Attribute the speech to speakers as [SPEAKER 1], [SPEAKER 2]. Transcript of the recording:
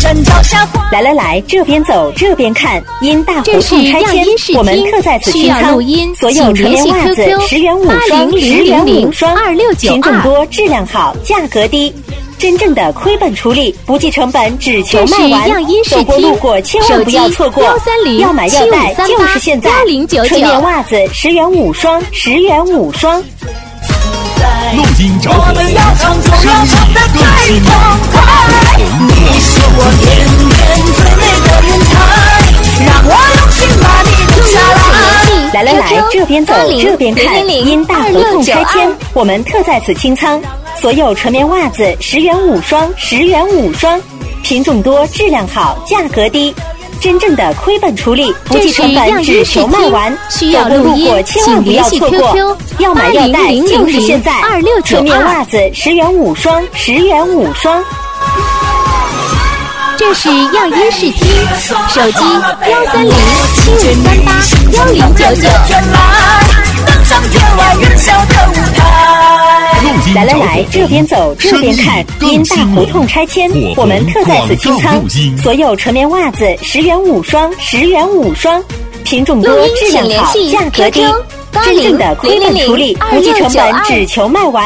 [SPEAKER 1] 来，这边走这边看，因大胡同拆迁，我们特在此清仓，所有纯棉袜子10元5双，10元5双，品种多，质量好，价格低。真正的亏本出力，不计成本，只求卖完。走过路过千万不要错过，要买要带就是现在。纯棉袜子10元5双，10元5双。
[SPEAKER 2] 路经着火，生意更兴旺。
[SPEAKER 3] 你是我天边最美的云彩，让我用心把你留下来。
[SPEAKER 1] 来，这边走这边看，因大胡同拆迁，我们特在此清仓。所有纯棉袜子10元5双，10元5双，品种多，质量好，价格低。真正的亏本出力，不计成本，只求卖完。走过路过千万不要错过，要买要带就是现在。纯棉袜子10元5双，10元5双。
[SPEAKER 4] 这是样音视听，手机13075381099。
[SPEAKER 3] 登上天外云霄的舞台。
[SPEAKER 1] 来，这边走这边看，因大胡同拆迁，我们特在此清仓。所有纯棉袜子10元5双，10元5双，品种多，质量好，价格低。真正的亏本出力，不计成本，只求卖完。